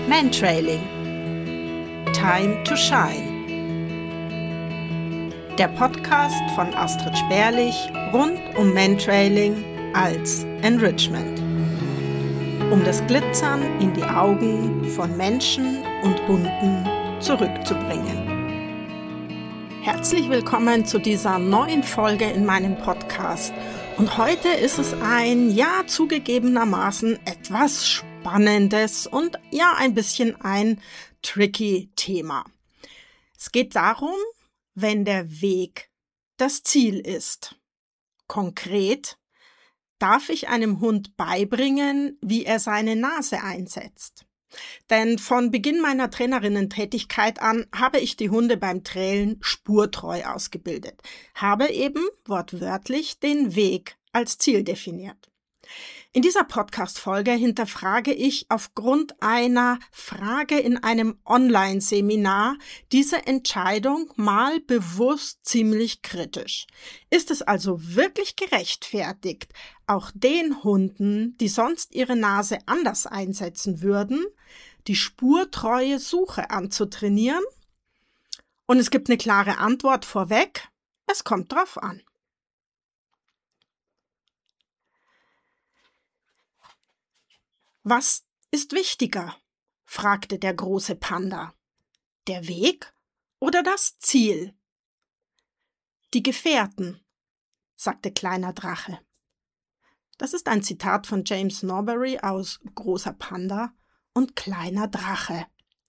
Mantrailing. Time to Shine. Der Podcast von Astrid Sperlich rund um Mantrailing als Enrichment. Um das Glitzern in die Augen von Menschen und Hunden zurückzubringen. Herzlich willkommen zu dieser neuen Folge in meinem Podcast. Und heute ist es ein, zugegebenermaßen etwas spannendes und ein bisschen ein tricky Thema. Es geht darum, wenn der Weg das Ziel ist. Konkret, darf ich einem Hund beibringen, wie er seine Nase einsetzt? Denn von Beginn meiner Trainerinnen-Tätigkeit an habe ich die Hunde beim Trailen spurtreu ausgebildet, habe eben wortwörtlich den Weg als Ziel definiert. In dieser Podcast-Folge hinterfrage ich aufgrund einer Frage in einem Online-Seminar diese Entscheidung mal bewusst ziemlich kritisch. Ist es also wirklich gerechtfertigt, auch den Hunden, die sonst ihre Nase anders einsetzen würden, die spurtreue Suche anzutrainieren? Und es gibt eine klare Antwort vorweg: Es kommt drauf an. Was ist wichtiger? Fragte der große Panda. Der Weg oder das Ziel? Die Gefährten, sagte kleiner Drache. Das ist ein Zitat von James Norbury aus Großer Panda und Kleiner Drache.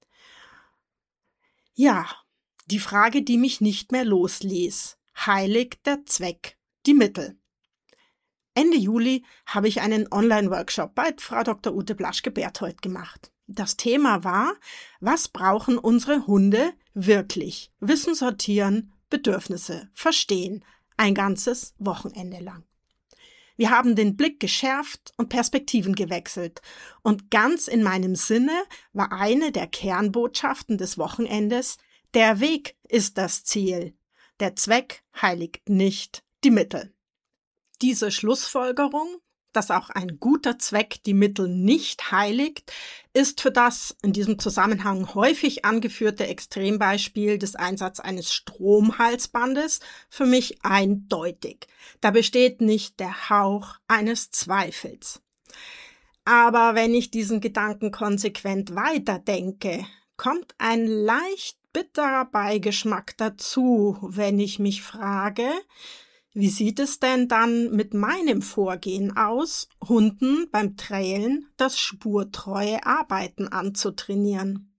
Ja, die Frage, die mich nicht mehr losließ. Heiligt der Zweck die Mittel? Ende Juli habe ich einen Online-Workshop bei Frau Dr. Ute Blaschke-Berthold gemacht. Das Thema war: Was brauchen unsere Hunde wirklich? Wissen sortieren, Bedürfnisse verstehen. Ein ganzes Wochenende lang. Wir haben den Blick geschärft und Perspektiven gewechselt. Und ganz in meinem Sinne war eine der Kernbotschaften des Wochenendes: Der Weg ist das Ziel. Der Zweck heiligt nicht die Mittel. Diese Schlussfolgerung, dass auch ein guter Zweck die Mittel nicht heiligt, ist für das in diesem Zusammenhang häufig angeführte Extrembeispiel des Einsatzes eines Stromhalsbandes für mich eindeutig. Da besteht nicht der Hauch eines Zweifels. Aber wenn ich diesen Gedanken konsequent weiterdenke, kommt ein leicht bitterer Beigeschmack dazu, wenn ich mich frage: Wie sieht es denn dann mit meinem Vorgehen aus, Hunden beim Trailen das spurtreue Arbeiten anzutrainieren?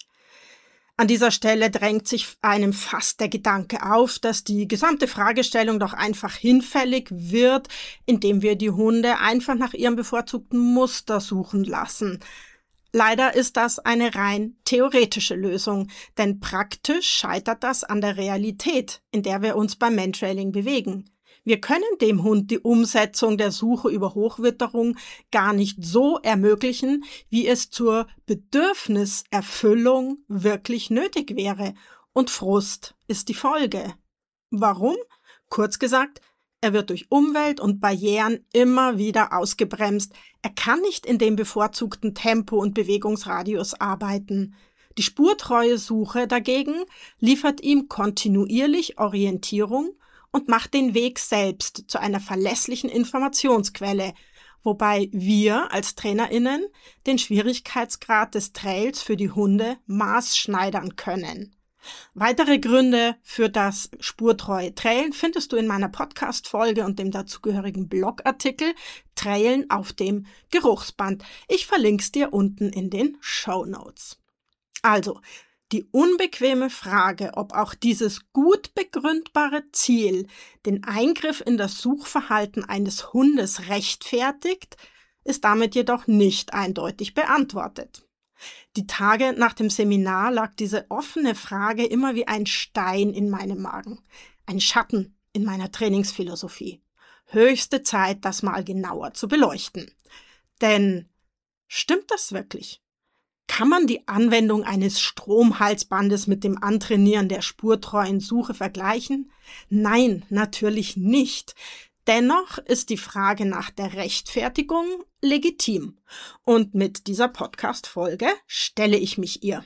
An dieser Stelle drängt sich einem fast der Gedanke auf, dass die gesamte Fragestellung doch einfach hinfällig wird, indem wir die Hunde einfach nach ihrem bevorzugten Muster suchen lassen. Leider ist das eine rein theoretische Lösung, denn praktisch scheitert das an der Realität, in der wir uns beim Mantrailing bewegen. Wir können dem Hund die Umsetzung der Suche über Hochwitterung gar nicht so ermöglichen, wie es zur Bedürfniserfüllung wirklich nötig wäre. Und Frust ist die Folge. Warum? Kurz gesagt, er wird durch Umwelt und Barrieren immer wieder ausgebremst. Er kann nicht in dem bevorzugten Tempo und Bewegungsradius arbeiten. Die spurtreue Suche dagegen liefert ihm kontinuierlich Orientierung und macht den Weg selbst zu einer verlässlichen Informationsquelle, wobei wir als TrainerInnen den Schwierigkeitsgrad des Trails für die Hunde maßschneidern können. Weitere Gründe für das spurtreue Trailen findest du in meiner Podcast-Folge und dem dazugehörigen Blogartikel Trailen auf dem Geruchsband. Ich verlinke es dir unten in den Shownotes. Also, die unbequeme Frage, ob auch dieses gut begründbare Ziel den Eingriff in das Suchverhalten eines Hundes rechtfertigt, ist damit jedoch nicht eindeutig beantwortet. Die Tage nach dem Seminar lag diese offene Frage immer wie ein Stein in meinem Magen, ein Schatten in meiner Trainingsphilosophie. Höchste Zeit, das mal genauer zu beleuchten. Denn stimmt das wirklich? Kann man die Anwendung eines Stromhalsbandes mit dem Antrainieren der spurtreuen Suche vergleichen? Nein, natürlich nicht. Dennoch ist die Frage nach der Rechtfertigung legitim und mit dieser Podcast-Folge stelle ich mich ihr.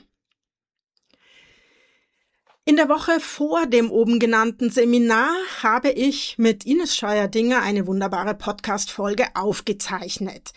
In der Woche vor dem oben genannten Seminar habe ich mit Ines Scheuerdinger eine wunderbare Podcast-Folge aufgezeichnet.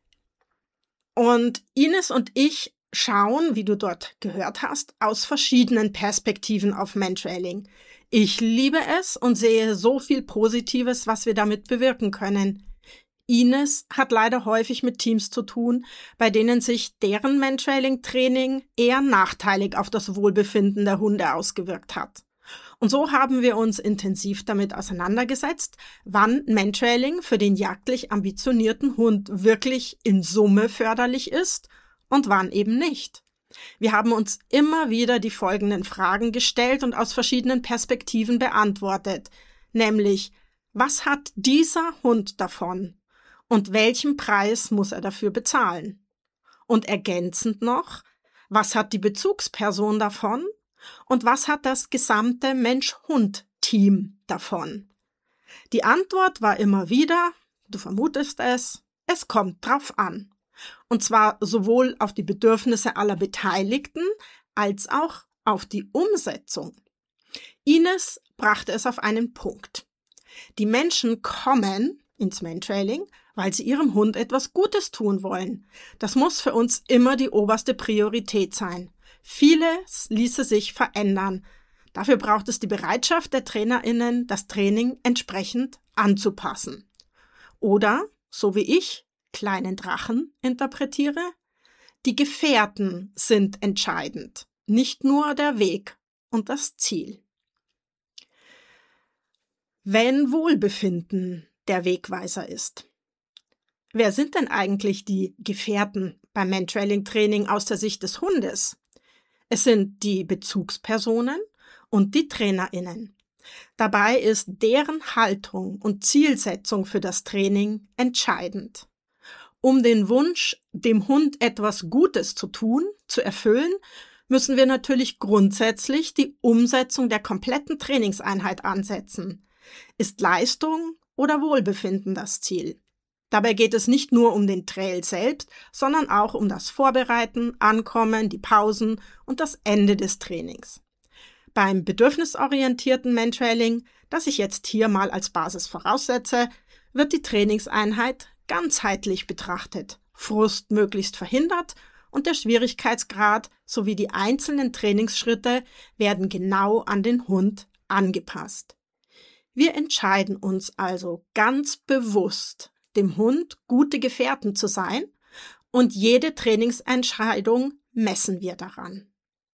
Und Ines und ich schauen, wie du dort gehört hast, aus verschiedenen Perspektiven auf Mentrailing. Ich liebe es und sehe so viel Positives, was wir damit bewirken können. Ines hat leider häufig mit Teams zu tun, bei denen sich deren Mentrailing-Training eher nachteilig auf das Wohlbefinden der Hunde ausgewirkt hat. Und so haben wir uns intensiv damit auseinandergesetzt, wann Mentrailing für den jagdlich ambitionierten Hund wirklich in Summe förderlich ist und wann eben nicht. Wir haben uns immer wieder die folgenden Fragen gestellt und aus verschiedenen Perspektiven beantwortet, nämlich, was hat dieser Hund davon? Und welchen Preis muss er dafür bezahlen? Und ergänzend noch, was hat die Bezugsperson davon? Und was hat das gesamte Mensch-Hund-Team davon? Die Antwort war immer wieder, du vermutest es kommt drauf an. Und zwar sowohl auf die Bedürfnisse aller Beteiligten als auch auf die Umsetzung. Ines brachte es auf einen Punkt. Die Menschen kommen ins Mentrailing, weil sie ihrem Hund etwas Gutes tun wollen. Das muss für uns immer die oberste Priorität sein. Vieles ließe sich verändern. Dafür braucht es die Bereitschaft der TrainerInnen, das Training entsprechend anzupassen. Oder, so wie ich, kleinen Drachen interpretiere, die Gefährten sind entscheidend, nicht nur der Weg und das Ziel. Wenn Wohlbefinden der Wegweiser ist. Wer sind denn eigentlich die Gefährten beim Mentrailing-Training aus der Sicht des Hundes? Es sind die Bezugspersonen und die TrainerInnen. Dabei ist deren Haltung und Zielsetzung für das Training entscheidend. Um den Wunsch, dem Hund etwas Gutes zu tun, zu erfüllen, müssen wir natürlich grundsätzlich die Umsetzung der kompletten Trainingseinheit ansetzen. Ist Leistung oder Wohlbefinden das Ziel? Dabei geht es nicht nur um den Trail selbst, sondern auch um das Vorbereiten, Ankommen, die Pausen und das Ende des Trainings. Beim bedürfnisorientierten Mentrailing, das ich jetzt hier mal als Basis voraussetze, wird die Trainingseinheit ganzheitlich betrachtet, Frust möglichst verhindert und der Schwierigkeitsgrad sowie die einzelnen Trainingsschritte werden genau an den Hund angepasst. Wir entscheiden uns also ganz bewusst, dem Hund gute Gefährten zu sein und jede Trainingsentscheidung messen wir daran.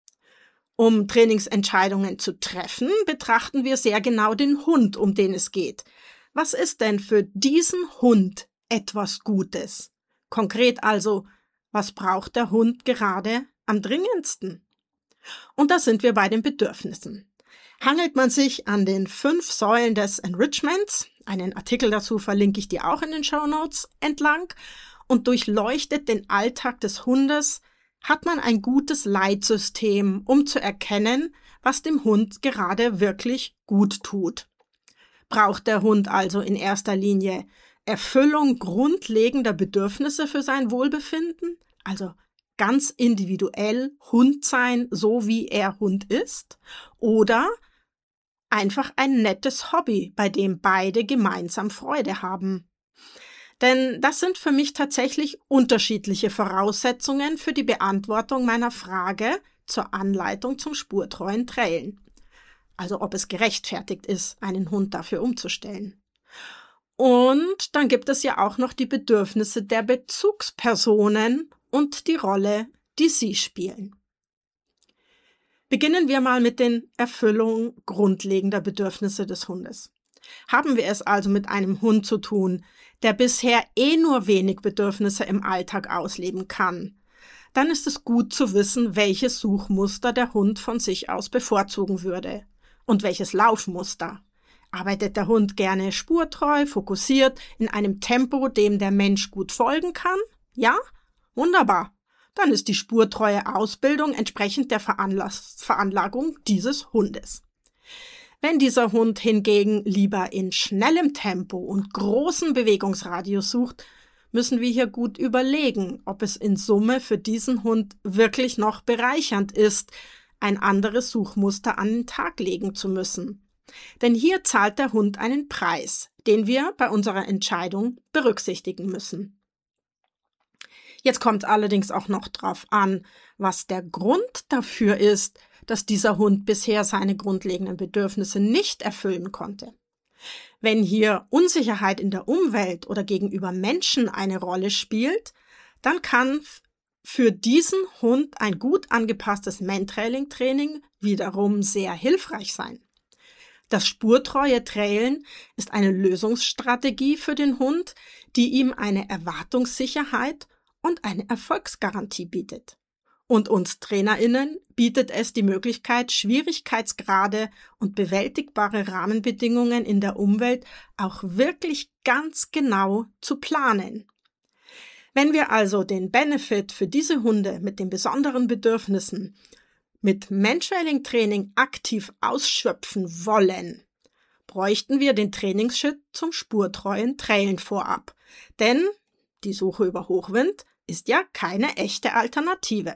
Um Trainingsentscheidungen zu treffen, betrachten wir sehr genau den Hund, um den es geht. Was ist denn für diesen Hund etwas Gutes? Konkret also, was braucht der Hund gerade am dringendsten? Und da sind wir bei den Bedürfnissen. Hangelt man sich an den 5 Säulen des Enrichments, einen Artikel dazu verlinke ich dir auch in den Shownotes, entlang und durchleuchtet den Alltag des Hundes, hat man ein gutes Leitsystem, um zu erkennen, was dem Hund gerade wirklich gut tut. Braucht der Hund also in erster Linie Erfüllung grundlegender Bedürfnisse für sein Wohlbefinden, also ganz individuell Hund sein, so wie er Hund ist, oder einfach ein nettes Hobby, bei dem beide gemeinsam Freude haben. Denn das sind für mich tatsächlich unterschiedliche Voraussetzungen für die Beantwortung meiner Frage zur Anleitung zum spurtreuen Trailen. Also ob es gerechtfertigt ist, einen Hund dafür umzustellen. Und dann gibt es ja auch noch die Bedürfnisse der Bezugspersonen und die Rolle, die sie spielen. Beginnen wir mal mit den Erfüllung grundlegender Bedürfnisse des Hundes. Haben wir es also mit einem Hund zu tun, der bisher nur wenig Bedürfnisse im Alltag ausleben kann, dann ist es gut zu wissen, welches Suchmuster der Hund von sich aus bevorzugen würde und welches Laufmuster. Arbeitet der Hund gerne spurtreu, fokussiert, in einem Tempo, dem der Mensch gut folgen kann? Ja? Wunderbar. Dann ist die spurtreue Ausbildung entsprechend der Veranlagung dieses Hundes. Wenn dieser Hund hingegen lieber in schnellem Tempo und großen Bewegungsradius sucht, müssen wir hier gut überlegen, ob es in Summe für diesen Hund wirklich noch bereichernd ist, ein anderes Suchmuster an den Tag legen zu müssen. Denn hier zahlt der Hund einen Preis, den wir bei unserer Entscheidung berücksichtigen müssen. Jetzt kommt allerdings auch noch drauf an, was der Grund dafür ist, dass dieser Hund bisher seine grundlegenden Bedürfnisse nicht erfüllen konnte. Wenn hier Unsicherheit in der Umwelt oder gegenüber Menschen eine Rolle spielt, dann kann für diesen Hund ein gut angepasstes Mantrailing-Training wiederum sehr hilfreich sein. Das spurtreue Trailen ist eine Lösungsstrategie für den Hund, die ihm eine Erwartungssicherheit und eine Erfolgsgarantie bietet. Und uns TrainerInnen bietet es die Möglichkeit, Schwierigkeitsgrade und bewältigbare Rahmenbedingungen in der Umwelt auch wirklich ganz genau zu planen. Wenn wir also den Benefit für diese Hunde mit den besonderen Bedürfnissen mit Mantrailing-Training aktiv ausschöpfen wollen, bräuchten wir den Trainingsschritt zum spurtreuen Trailen vorab. Denn die Suche über Hochwind ist ja keine echte Alternative.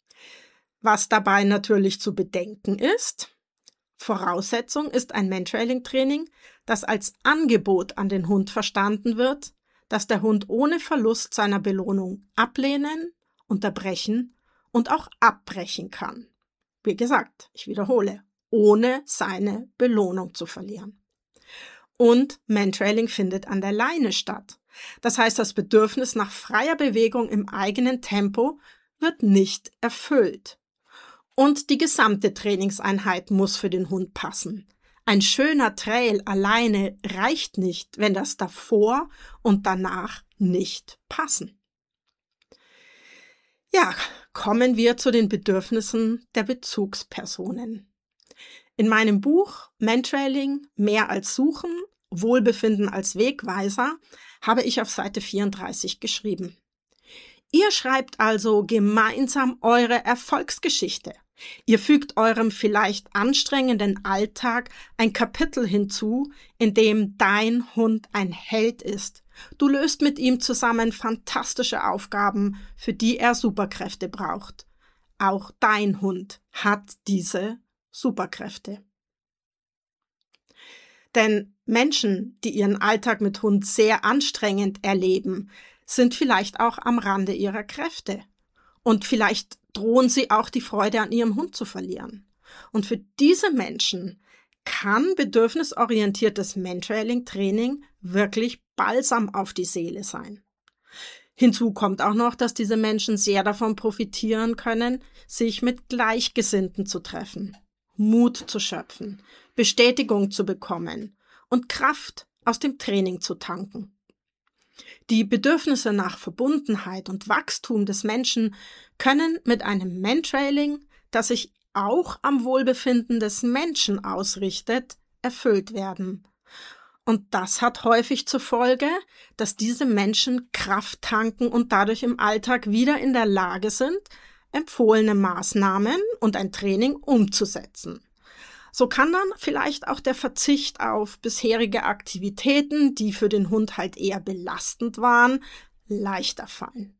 Was dabei natürlich zu bedenken ist, Voraussetzung ist ein Mantrailing-Training, das als Angebot an den Hund verstanden wird, dass der Hund ohne Verlust seiner Belohnung ablehnen, unterbrechen und auch abbrechen kann. Wie gesagt, ich wiederhole, ohne seine Belohnung zu verlieren. Und Mantrailing findet an der Leine statt. Das heißt, das Bedürfnis nach freier Bewegung im eigenen Tempo wird nicht erfüllt. Und die gesamte Trainingseinheit muss für den Hund passen. Ein schöner Trail alleine reicht nicht, wenn das davor und danach nicht passen. Ja, kommen wir zu den Bedürfnissen der Bezugspersonen. In meinem Buch Mantrailing – Mehr als Suchen, Wohlbefinden als Wegweiser habe ich auf Seite 34 geschrieben. Ihr schreibt also gemeinsam eure Erfolgsgeschichte. Ihr fügt eurem vielleicht anstrengenden Alltag ein Kapitel hinzu, in dem dein Hund ein Held ist. Du löst mit ihm zusammen fantastische Aufgaben, für die er Superkräfte braucht. Auch dein Hund hat diese Superkräfte. Denn Menschen, die ihren Alltag mit Hund sehr anstrengend erleben, sind vielleicht auch am Rande ihrer Kräfte. Und vielleicht drohen sie auch die Freude an ihrem Hund zu verlieren. Und für diese Menschen kann bedürfnisorientiertes Mantrailing-Training wirklich Balsam auf die Seele sein. Hinzu kommt auch noch, dass diese Menschen sehr davon profitieren können, sich mit Gleichgesinnten zu treffen, Mut zu schöpfen, Bestätigung zu bekommen und Kraft aus dem Training zu tanken. Die Bedürfnisse nach Verbundenheit und Wachstum des Menschen können mit einem Mantrailing, das sich auch am Wohlbefinden des Menschen ausrichtet, erfüllt werden. Und das hat häufig zur Folge, dass diese Menschen Kraft tanken und dadurch im Alltag wieder in der Lage sind, empfohlene Maßnahmen und ein Training umzusetzen. So kann dann vielleicht auch der Verzicht auf bisherige Aktivitäten, die für den Hund halt eher belastend waren, leichter fallen.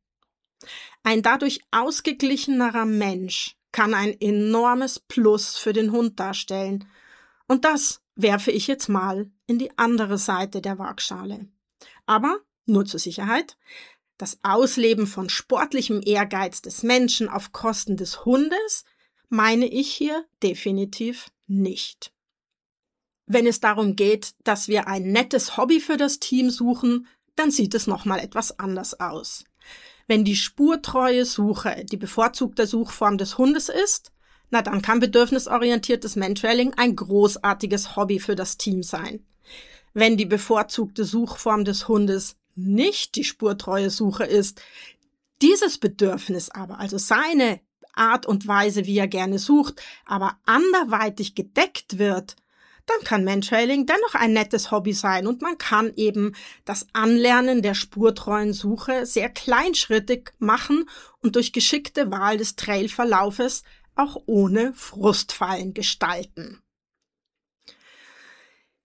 Ein dadurch ausgeglichenerer Mensch kann ein enormes Plus für den Hund darstellen. Und das werfe ich jetzt mal in die andere Seite der Waagschale. Aber, nur zur Sicherheit, das Ausleben von sportlichem Ehrgeiz des Menschen auf Kosten des Hundes meine ich hier definitiv nicht. Wenn es darum geht, dass wir ein nettes Hobby für das Team suchen, dann sieht es nochmal etwas anders aus. Wenn die spurtreue Suche die bevorzugte Suchform des Hundes ist, na dann kann bedürfnisorientiertes Mantrailing ein großartiges Hobby für das Team sein. Wenn die bevorzugte Suchform des Hundes nicht die spurtreue Suche ist, dieses Bedürfnis aber, also seine Art und Weise, wie er gerne sucht, aber anderweitig gedeckt wird, dann kann Mantrailing dennoch ein nettes Hobby sein und man kann eben das Anlernen der spurtreuen Suche sehr kleinschrittig machen und durch geschickte Wahl des Trailverlaufes auch ohne Frustfallen gestalten.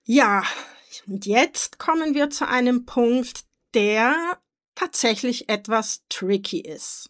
Ja, und jetzt kommen wir zu einem Punkt, der tatsächlich etwas tricky ist.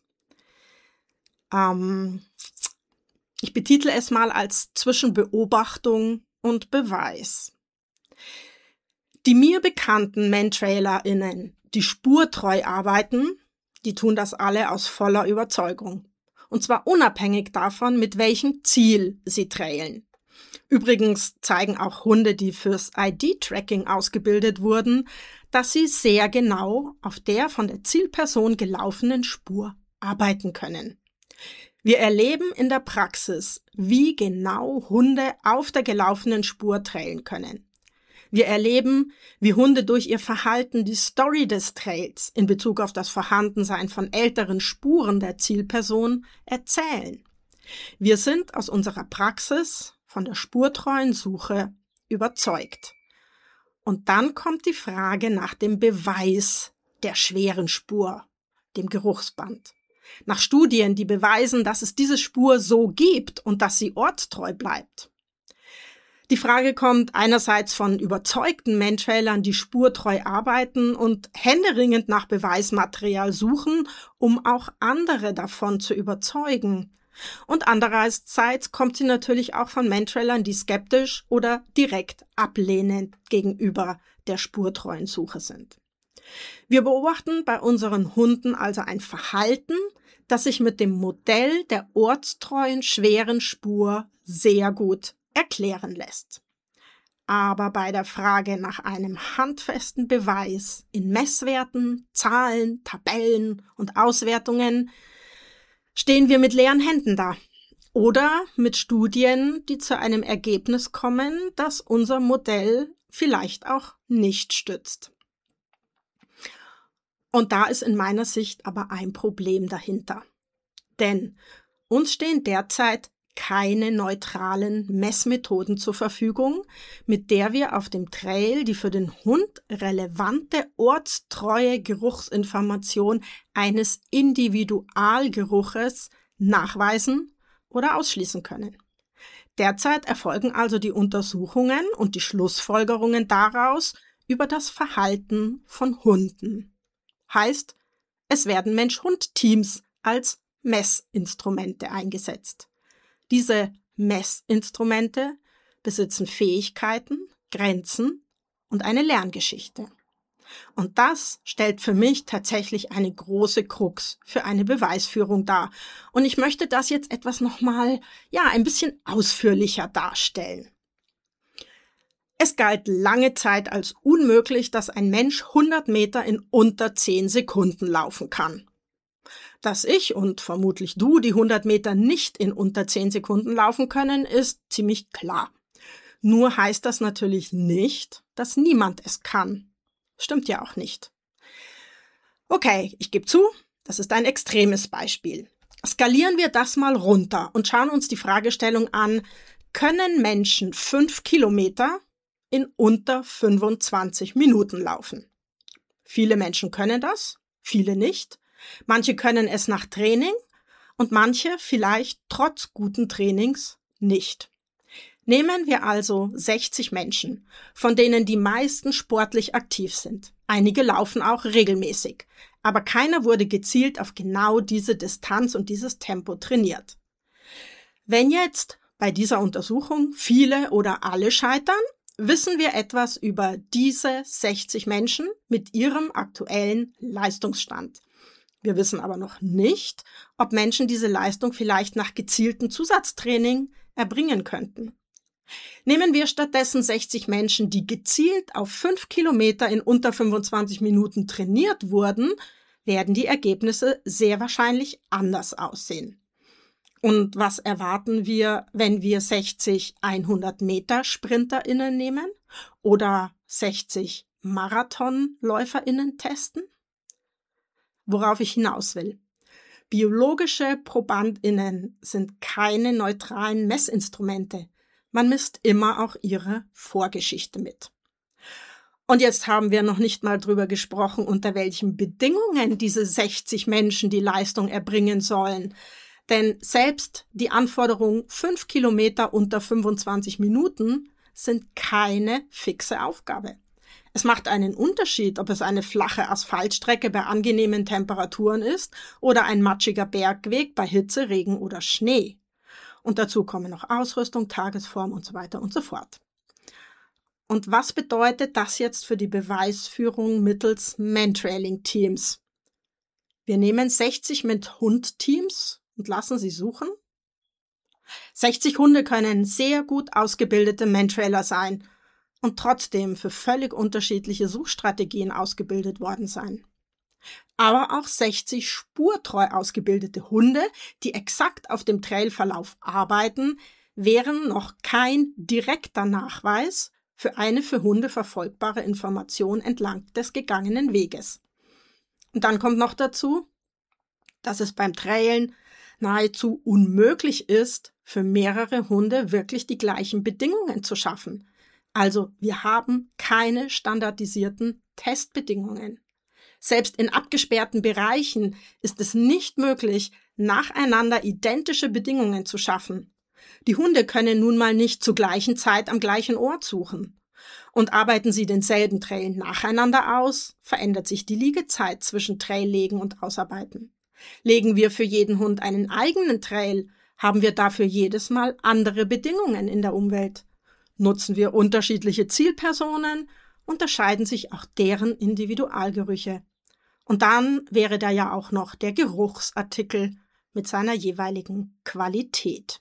Ich betitle es mal als zwischen Beobachtung und Beweis. Die mir bekannten MantrailerInnen, die spurtreu arbeiten, die tun das alle aus voller Überzeugung. Und zwar unabhängig davon, mit welchem Ziel sie trailen. Übrigens zeigen auch Hunde, die fürs ID-Tracking ausgebildet wurden, dass sie sehr genau auf der von der Zielperson gelaufenen Spur arbeiten können. Wir erleben in der Praxis, wie genau Hunde auf der gelaufenen Spur trailen können. Wir erleben, wie Hunde durch ihr Verhalten die Story des Trails in Bezug auf das Vorhandensein von älteren Spuren der Zielperson erzählen. Wir sind aus unserer Praxis von der spurtreuen Suche überzeugt. Und dann kommt die Frage nach dem Beweis der schweren Spur, dem Geruchsband. Nach Studien, die beweisen, dass es diese Spur so gibt und dass sie ortstreu bleibt. Die Frage kommt einerseits von überzeugten Mantrailern, die spurtreu arbeiten und händeringend nach Beweismaterial suchen, um auch andere davon zu überzeugen. Und andererseits kommt sie natürlich auch von Mantrailern, die skeptisch oder direkt ablehnend gegenüber der spurtreuen Suche sind. Wir beobachten bei unseren Hunden also ein Verhalten, das sich mit dem Modell der ortstreuen schweren Spur sehr gut erklären lässt. Aber bei der Frage nach einem handfesten Beweis in Messwerten, Zahlen, Tabellen und Auswertungen stehen wir mit leeren Händen da. Oder mit Studien, die zu einem Ergebnis kommen, das unser Modell vielleicht auch nicht stützt. Und da ist in meiner Sicht aber ein Problem dahinter. Denn uns stehen derzeit keine neutralen Messmethoden zur Verfügung, mit der wir auf dem Trail die für den Hund relevante ortstreue Geruchsinformation eines Individualgeruches nachweisen oder ausschließen können. Derzeit erfolgen also die Untersuchungen und die Schlussfolgerungen daraus über das Verhalten von Hunden. Heißt, es werden Mensch-Hund-Teams als Messinstrumente eingesetzt. Diese Messinstrumente besitzen Fähigkeiten, Grenzen und eine Lerngeschichte. Und das stellt für mich tatsächlich eine große Krux für eine Beweisführung dar. Und ich möchte das jetzt etwas nochmal, ein bisschen ausführlicher darstellen. Es galt lange Zeit als unmöglich, dass ein Mensch 100 Meter in unter 10 Sekunden laufen kann. Dass ich und vermutlich du die 100 Meter nicht in unter 10 Sekunden laufen können, ist ziemlich klar. Nur heißt das natürlich nicht, dass niemand es kann. Stimmt ja auch nicht. Okay, ich gebe zu, das ist ein extremes Beispiel. Skalieren wir das mal runter und schauen uns die Fragestellung an, können Menschen 5 Kilometer in unter 25 Minuten laufen? Viele Menschen können das, viele nicht. Manche können es nach Training und manche vielleicht trotz guten Trainings nicht. Nehmen wir also 60 Menschen, von denen die meisten sportlich aktiv sind. Einige laufen auch regelmäßig, aber keiner wurde gezielt auf genau diese Distanz und dieses Tempo trainiert. Wenn jetzt bei dieser Untersuchung viele oder alle scheitern, wissen wir etwas über diese 60 Menschen mit ihrem aktuellen Leistungsstand. Wir wissen aber noch nicht, ob Menschen diese Leistung vielleicht nach gezieltem Zusatztraining erbringen könnten. Nehmen wir stattdessen 60 Menschen, die gezielt auf 5 Kilometer in unter 25 Minuten trainiert wurden, werden die Ergebnisse sehr wahrscheinlich anders aussehen. Und was erwarten wir, wenn wir 60 100-Meter-SprinterInnen nehmen oder 60 MarathonläuferInnen testen? Worauf ich hinaus will. Biologische ProbandInnen sind keine neutralen Messinstrumente. Man misst immer auch ihre Vorgeschichte mit. Und jetzt haben wir noch nicht mal drüber gesprochen, unter welchen Bedingungen diese 60 Menschen die Leistung erbringen sollen. Denn selbst die Anforderung 5 Kilometer unter 25 Minuten sind keine fixe Aufgabe. Es macht einen Unterschied, ob es eine flache Asphaltstrecke bei angenehmen Temperaturen ist oder ein matschiger Bergweg bei Hitze, Regen oder Schnee. Und dazu kommen noch Ausrüstung, Tagesform und so weiter und so fort. Und was bedeutet das jetzt für die Beweisführung mittels Mantrailing-Teams? Wir nehmen 60 Mit-Hund-Teams und lassen sie suchen. 60 Hunde können sehr gut ausgebildete Mantrailer sein und trotzdem für völlig unterschiedliche Suchstrategien ausgebildet worden sein. Aber auch 60 spurtreu ausgebildete Hunde, die exakt auf dem Trailverlauf arbeiten, wären noch kein direkter Nachweis für eine für Hunde verfolgbare Information entlang des gegangenen Weges. Und dann kommt noch dazu, dass es beim Trailen nahezu unmöglich ist, für mehrere Hunde wirklich die gleichen Bedingungen zu schaffen. Also wir haben keine standardisierten Testbedingungen. Selbst in abgesperrten Bereichen ist es nicht möglich, nacheinander identische Bedingungen zu schaffen. Die Hunde können nun mal nicht zur gleichen Zeit am gleichen Ort suchen. Und arbeiten sie denselben Trail nacheinander aus, verändert sich die Liegezeit zwischen Traillegen und Ausarbeiten. Legen wir für jeden Hund einen eigenen Trail, haben wir dafür jedes Mal andere Bedingungen in der Umwelt. Nutzen wir unterschiedliche Zielpersonen, unterscheiden sich auch deren Individualgerüche. Und dann wäre da ja auch noch der Geruchsartikel mit seiner jeweiligen Qualität.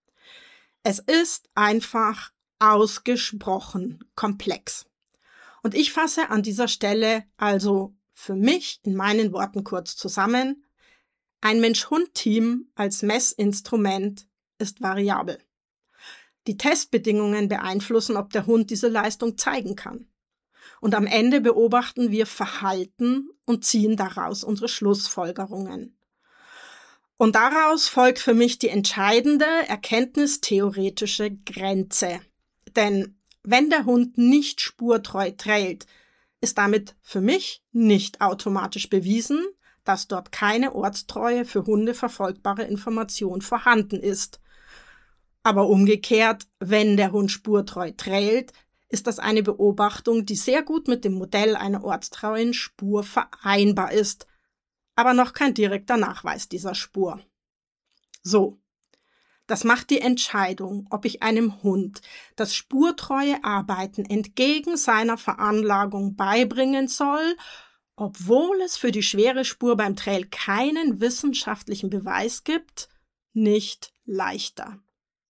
Es ist einfach ausgesprochen komplex. Und ich fasse an dieser Stelle also für mich in meinen Worten kurz zusammen: Ein Mensch-Hund-Team als Messinstrument ist variabel. Die Testbedingungen beeinflussen, ob der Hund diese Leistung zeigen kann. Und am Ende beobachten wir Verhalten und ziehen daraus unsere Schlussfolgerungen. Und daraus folgt für mich die entscheidende erkenntnistheoretische Grenze. Denn wenn der Hund nicht spurtreu trailt, ist damit für mich nicht automatisch bewiesen, dass dort keine ortstreue, für Hunde verfolgbare Information vorhanden ist. Aber umgekehrt, wenn der Hund spurtreu trailt, ist das eine Beobachtung, die sehr gut mit dem Modell einer ortstreuen Spur vereinbar ist, aber noch kein direkter Nachweis dieser Spur. So, das macht die Entscheidung, ob ich einem Hund das spurtreue Arbeiten entgegen seiner Veranlagung beibringen soll, obwohl es für die schwere Spur beim Trail keinen wissenschaftlichen Beweis gibt, nicht leichter.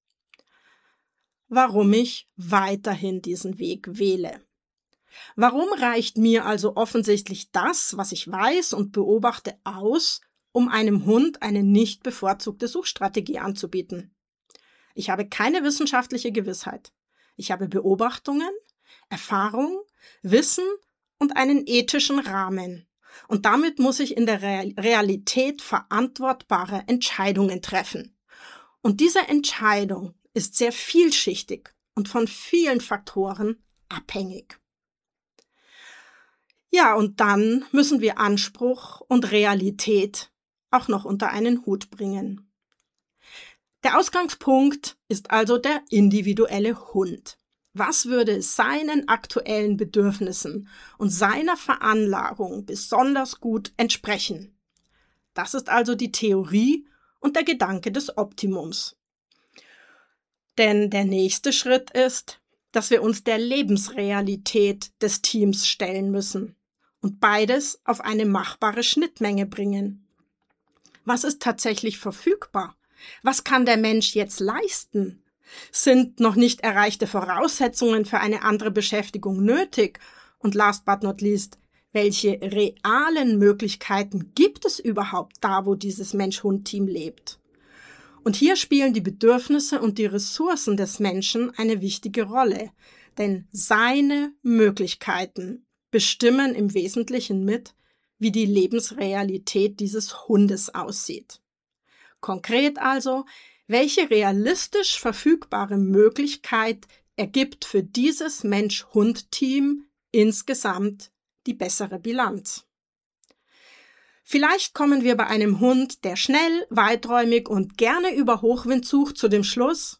Warum ich weiterhin diesen Weg wähle. Warum reicht mir also offensichtlich das, was ich weiß und beobachte, aus, um einem Hund eine nicht bevorzugte Suchstrategie anzubieten? Ich habe keine wissenschaftliche Gewissheit. Ich habe Beobachtungen, Erfahrung, Wissen und einen ethischen Rahmen. Und damit muss ich in der Realität verantwortbare Entscheidungen treffen. Und diese Entscheidung ist sehr vielschichtig und von vielen Faktoren abhängig. Ja, und dann müssen wir Anspruch und Realität auch noch unter einen Hut bringen. Der Ausgangspunkt ist also der individuelle Hund. Was würde seinen aktuellen Bedürfnissen und seiner Veranlagung besonders gut entsprechen? Das ist also die Theorie und der Gedanke des Optimums. Denn der nächste Schritt ist, dass wir uns der Lebensrealität des Teams stellen müssen und beides auf eine machbare Schnittmenge bringen. Was ist tatsächlich verfügbar? Was kann der Mensch jetzt leisten? Sind noch nicht erreichte Voraussetzungen für eine andere Beschäftigung nötig? Und last but not least, welche realen Möglichkeiten gibt es überhaupt da, wo dieses Mensch-Hund-Team lebt? Und hier spielen die Bedürfnisse und die Ressourcen des Menschen eine wichtige Rolle, denn seine Möglichkeiten bestimmen im Wesentlichen mit, wie die Lebensrealität dieses Hundes aussieht. Konkret also, welche realistisch verfügbare Möglichkeit ergibt für dieses Mensch-Hund-Team insgesamt die bessere Bilanz? Vielleicht kommen wir bei einem Hund, der schnell, weiträumig und gerne über Hochwind sucht, zu dem Schluss,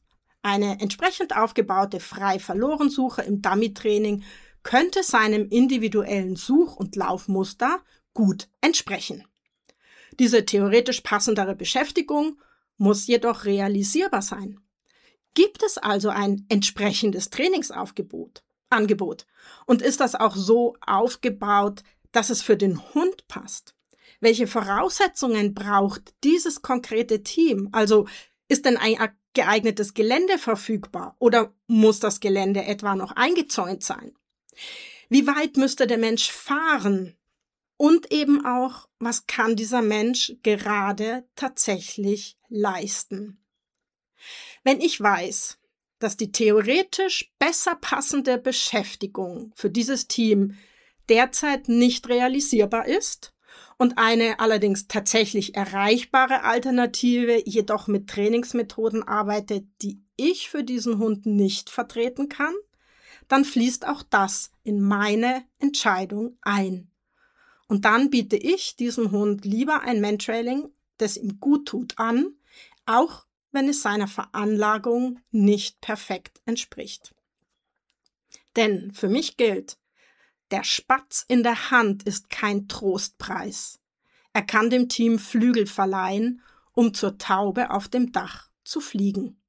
Eine entsprechend aufgebaute Frei-Verloren-Suche im Dummy-Training könnte seinem individuellen Such- und Laufmuster gut entsprechen. Diese theoretisch passendere Beschäftigung muss jedoch realisierbar sein. Gibt es also ein entsprechendes Trainingsangebot? Und ist das auch so aufgebaut, dass es für den Hund passt? Welche Voraussetzungen braucht dieses konkrete Team? Also ist denn ein geeignetes Gelände verfügbar oder muss das Gelände etwa noch eingezäunt sein? Wie weit müsste der Mensch fahren? Und eben auch, was kann dieser Mensch gerade tatsächlich leisten? Wenn ich weiß, dass die theoretisch besser passende Beschäftigung für dieses Team derzeit nicht realisierbar ist und eine allerdings tatsächlich erreichbare Alternative jedoch mit Trainingsmethoden arbeitet, die ich für diesen Hund nicht vertreten kann, dann fließt auch das in meine Entscheidung ein. Und dann biete ich diesem Hund lieber ein Mantrailing, das ihm gut tut, an, auch wenn es seiner Veranlagung nicht perfekt entspricht. Denn für mich gilt, der Spatz in der Hand ist kein Trostpreis. Er kann dem Team Flügel verleihen, um zur Taube auf dem Dach zu fliegen.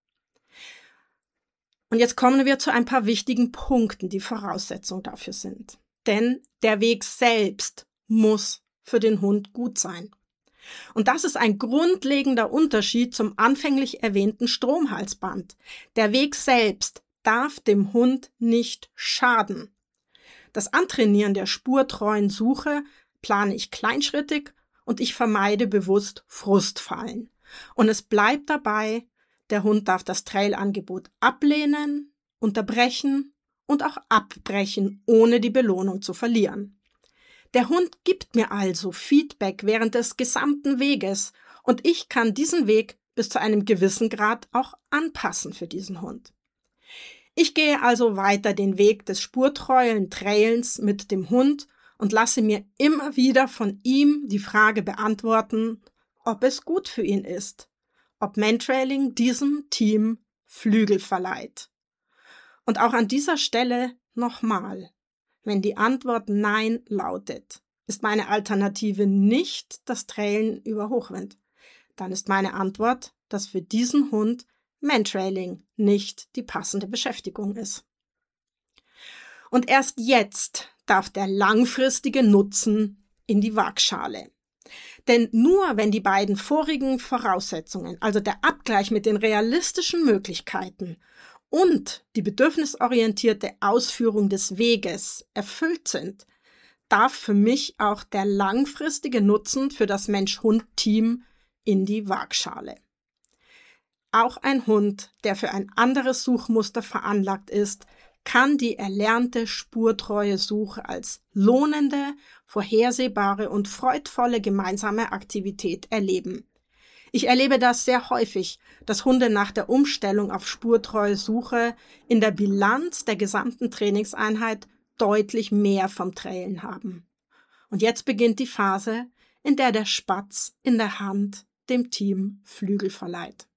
Und jetzt kommen wir zu ein paar wichtigen Punkten, die Voraussetzung dafür sind. Denn der Weg selbst muss für den Hund gut sein. Und das ist ein grundlegender Unterschied zum anfänglich erwähnten Stromhalsband. Der Weg selbst darf dem Hund nicht schaden. Das Antrainieren der spurtreuen Suche plane ich kleinschrittig und ich vermeide bewusst Frustfallen. Und es bleibt dabei, der Hund darf das Trailangebot ablehnen, unterbrechen und auch abbrechen, ohne die Belohnung zu verlieren. Der Hund gibt mir also Feedback während des gesamten Weges und ich kann diesen Weg bis zu einem gewissen Grad auch anpassen für diesen Hund. Ich gehe also weiter den Weg des spurtreuen Trailens mit dem Hund und lasse mir immer wieder von ihm die Frage beantworten, ob es gut für ihn ist, ob Mantrailing diesem Team Flügel verleiht. Und auch an dieser Stelle nochmal, wenn die Antwort Nein lautet, ist meine Alternative nicht das Trailen über Hochwind. Dann ist meine Antwort, dass für diesen Hund Mantrailing nicht die passende Beschäftigung ist. Und erst jetzt darf der langfristige Nutzen in die Waagschale. Denn nur wenn die beiden vorigen Voraussetzungen, also der Abgleich mit den realistischen Möglichkeiten und die bedürfnisorientierte Ausführung des Weges erfüllt sind, darf für mich auch der langfristige Nutzen für das Mensch-Hund-Team in die Waagschale. Auch ein Hund, der für ein anderes Suchmuster veranlagt ist, kann die erlernte spurtreue Suche als lohnende, vorhersehbare und freudvolle gemeinsame Aktivität erleben. Ich erlebe das sehr häufig, dass Hunde nach der Umstellung auf spurtreue Suche in der Bilanz der gesamten Trainingseinheit deutlich mehr vom Trailen haben. Und jetzt beginnt die Phase, in der der Spatz in der Hand dem Team Flügel verleiht.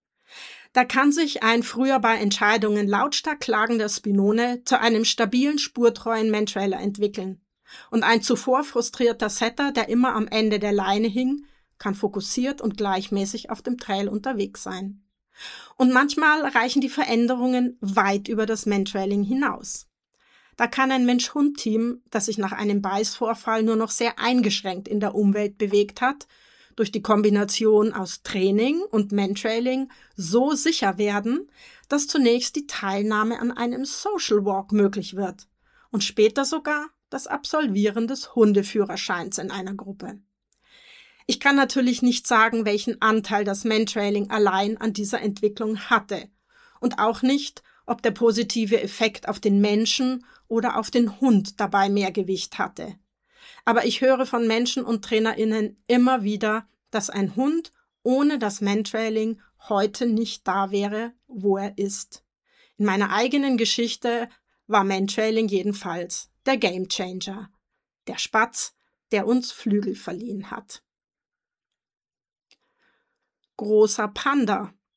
Da kann sich ein früher bei Entscheidungen lautstark klagender Spinone zu einem stabilen, spurtreuen Mantrailer entwickeln. Und ein zuvor frustrierter Setter, der immer am Ende der Leine hing, kann fokussiert und gleichmäßig auf dem Trail unterwegs sein. Und manchmal reichen die Veränderungen weit über das Mantrailing hinaus. Da kann ein Mensch-Hund-Team, das sich nach einem Beißvorfall nur noch sehr eingeschränkt in der Umwelt bewegt hat, durch die Kombination aus Training und Mantrailing so sicher werden, dass zunächst die Teilnahme an einem Social Walk möglich wird und später sogar das Absolvieren des Hundeführerscheins in einer Gruppe. Ich kann natürlich nicht sagen, welchen Anteil das Mantrailing allein an dieser Entwicklung hatte und auch nicht, ob der positive Effekt auf den Menschen oder auf den Hund dabei mehr Gewicht hatte. Aber ich höre von Menschen und TrainerInnen immer wieder, dass ein Hund ohne das Mantrailing heute nicht da wäre, wo er ist. In meiner eigenen Geschichte war Mantrailing jedenfalls der Gamechanger, der Spatz, der uns Flügel verliehen hat. Großer Panda.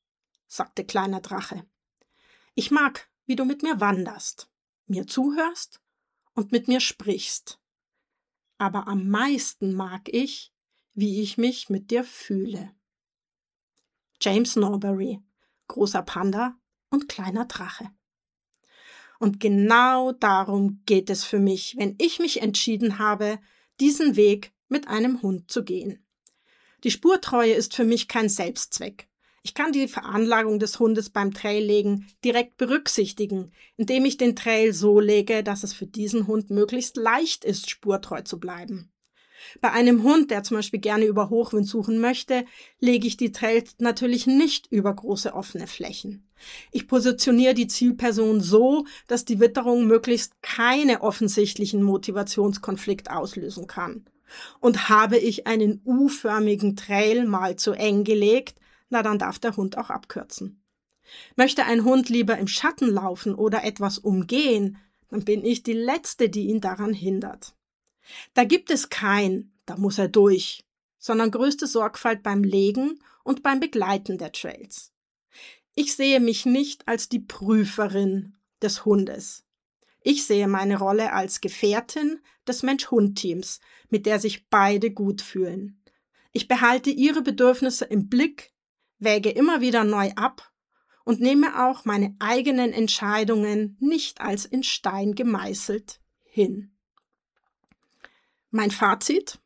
sagte Kleiner Drache. Ich mag, wie du mit mir wanderst, mir zuhörst und mit mir sprichst. Aber am meisten mag ich, wie ich mich mit dir fühle. James Norbury, großer Panda und kleiner Drache. Und genau darum geht es für mich, wenn ich mich entschieden habe, diesen Weg mit einem Hund zu gehen. Die Spurtreue ist für mich kein Selbstzweck. Ich kann die Veranlagung des Hundes beim Traillegen direkt berücksichtigen, indem ich den Trail so lege, dass es für diesen Hund möglichst leicht ist, spurtreu zu bleiben. Bei einem Hund, der zum Beispiel gerne über Hochwind suchen möchte, lege ich die Trails natürlich nicht über große offene Flächen. Ich positioniere die Zielperson so, dass die Witterung möglichst keine offensichtlichen Motivationskonflikt auslösen kann. Und habe ich einen U-förmigen Trail mal zu eng gelegt, na dann darf der Hund auch abkürzen. Möchte ein Hund lieber im Schatten laufen oder etwas umgehen, dann bin ich die Letzte, die ihn daran hindert. Da gibt es kein, da muss er durch, sondern größte Sorgfalt beim Legen und beim Begleiten der Trails. Ich sehe mich nicht als die Prüferin des Hundes. Ich sehe meine Rolle als Gefährtin des Mensch-Hund-Teams, mit der sich beide gut fühlen. Ich behalte ihre Bedürfnisse im Blick, wäge immer wieder neu ab und nehme auch meine eigenen Entscheidungen nicht als in Stein gemeißelt hin. Mein Fazit?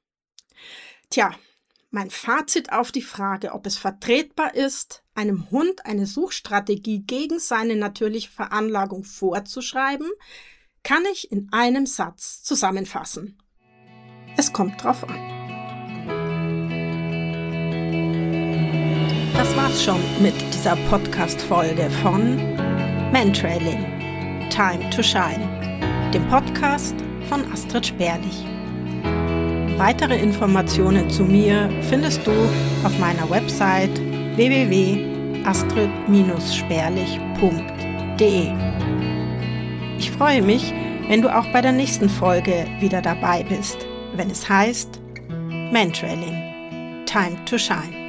Mein Fazit auf die Frage, ob es vertretbar ist, einem Hund eine Suchstrategie gegen seine natürliche Veranlagung vorzuschreiben, kann ich in einem Satz zusammenfassen. Es kommt drauf an. Das war's schon mit dieser Podcast-Folge von Mantrailing, Time to Shine, dem Podcast von Astrid Sperlich. Weitere Informationen zu mir findest du auf meiner Website www.astrid-sperlich.de. Ich freue mich, wenn du auch bei der nächsten Folge wieder dabei bist, wenn es heißt Mantrailing, Time to Shine.